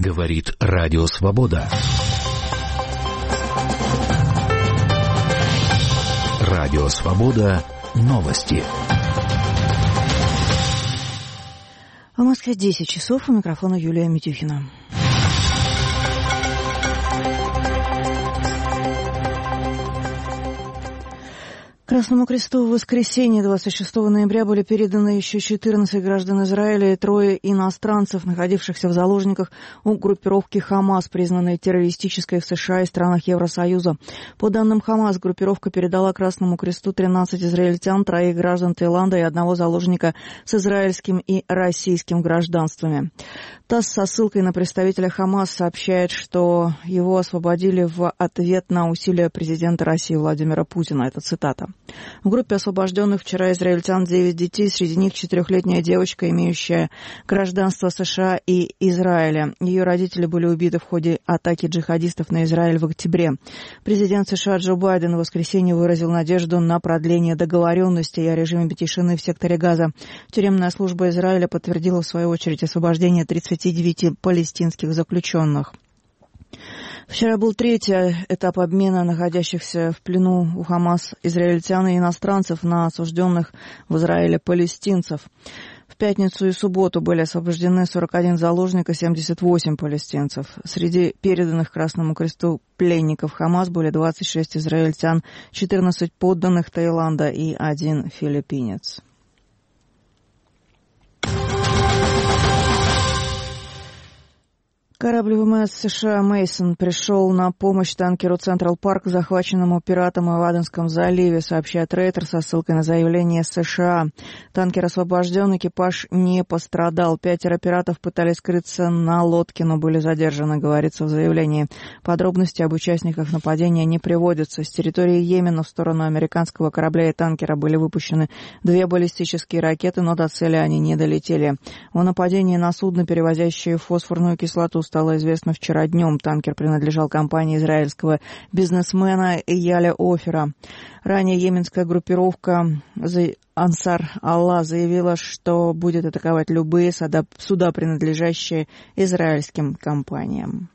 Говорит Радио Свобода. Радио Свобода. Новости. В Москве 10 часов. У микрофона Юлия Митюхина. Красному Кресту в воскресенье 26 ноября были переданы еще 14 граждан Израиля и 3 иностранцев, находившихся в заложниках у группировки «Хамас», признанной террористической в США и странах Евросоюза. По данным «Хамас», группировка передала Красному Кресту 13 израильтян, 3 граждан Таиланда и 1 заложника с израильским и российским гражданствами. ТАСС со ссылкой на представителя «Хамас» сообщает, что его освободили в ответ на усилия президента России Владимира Путина. Это цитата. В группе освобожденных вчера израильтян 9 детей, среди них 4-летняя девочка, имеющая гражданство США и Израиля. Ее родители были убиты в ходе атаки джихадистов на Израиль в октябре. Президент США Джо Байден в воскресенье выразил надежду на продление договоренностей о режиме тишины в секторе Газа. Тюремная служба Израиля подтвердила в свою очередь освобождение 39 палестинских заключенных. Вчера был 3-й этап обмена находящихся в плену у ХАМАС израильтян и иностранцев на осужденных в Израиле палестинцев. В пятницу и субботу были освобождены 41 заложник и 78 палестинцев. Среди переданных Красному Кресту пленников ХАМАС были 26 израильтян, 14 подданных Таиланда и 1 филиппинец. Корабль ВМС США «Мейсон» пришел на помощь танкеру «Централ Парк», захваченному пиратом в Аденском заливе, сообщает Рейтер со ссылкой на заявление США. Танкер освобожден, экипаж не пострадал. 5 пиратов пытались скрыться на лодке, но были задержаны, говорится в заявлении. Подробности об участниках нападения не приводятся. С территории Йемена в сторону американского корабля и танкера были выпущены 2 баллистические ракеты, но до цели они не долетели. О нападении на судно, перевозящее фосфорную кислоту, стало известно вчера днем. Танкер принадлежал компании израильского бизнесмена Эяля Офера. Ранее йеменская группировка Ансар Аллах заявила, что будет атаковать любые суда, принадлежащие израильским компаниям.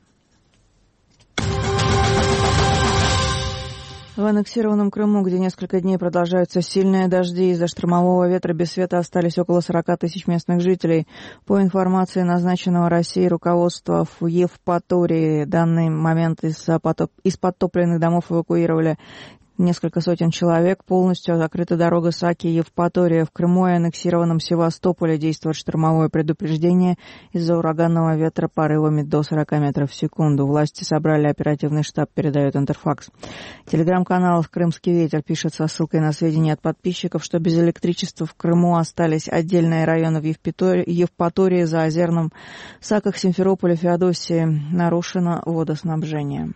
В аннексированном Крыму, где несколько дней продолжаются сильные дожди, из-за штормового ветра без света остались около 40 тысяч местных жителей. По информации назначенного Россией руководства в Евпатории, в данный момент из подтопленных домов эвакуировали несколько сотен человек. Полностью закрыта дорога Саки-Евпатория. В Крыму и аннексированном Севастополе действует штормовое предупреждение из-за ураганного ветра порывами до 40 метров в секунду. Власти собрали оперативный штаб, передает Интерфакс. Телеграм-канал «Крымский ветер» пишет со ссылкой на сведения от подписчиков, что без электричества в Крыму остались отдельные районы в Евпатории, Заозерном, Саках, Симферополе, Феодосии. Нарушено водоснабжение.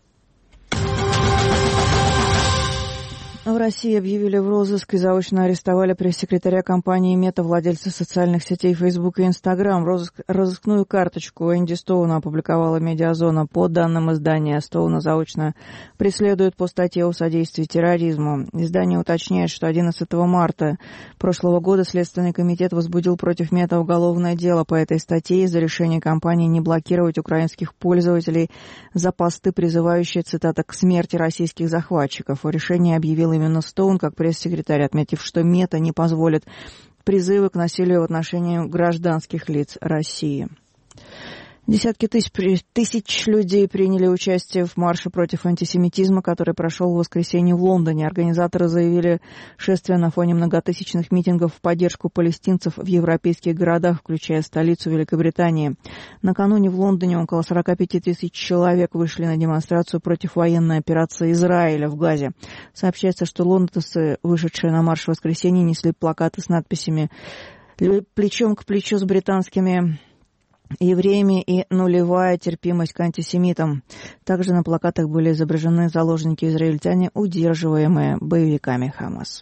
В России объявили в розыск и заочно арестовали пресс-секретаря компании «Мета», владельца социальных сетей Facebook и Instagram. Розыскную карточку Энди Стоуна опубликовала «Медиазона». По данным издания, Стоуна заочно преследуют по статье о содействии терроризму. Издание уточняет, что 11 марта прошлого года Следственный комитет возбудил против «Мета» уголовное дело по этой статье из-за решения компании не блокировать украинских пользователей за посты, призывающие, цитата, к смерти российских захватчиков. Решение объявил именно Стоун как пресс-секретарь, отметив, что «Мета» не позволит призывы к насилию в отношении гражданских лиц России. Десятки тысяч людей приняли участие в марше против антисемитизма, который прошел в воскресенье в Лондоне. Организаторы заявили шествие на фоне многотысячных митингов в поддержку палестинцев в европейских городах, включая столицу Великобритании. Накануне в Лондоне около 45 тысяч человек вышли на демонстрацию против военной операции Израиля в Газе. Сообщается, что лондонцы, вышедшие на марш в воскресенье, несли плакаты с надписями «Плечом к плечу с британскими евреями» и «Нулевая терпимость к антисемитам». Также на плакатах были изображены заложники-израильтяне, удерживаемые боевиками ХАМАС.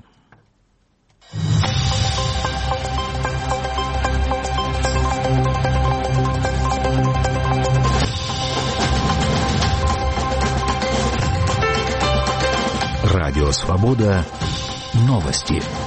Радио «Свобода». Новости.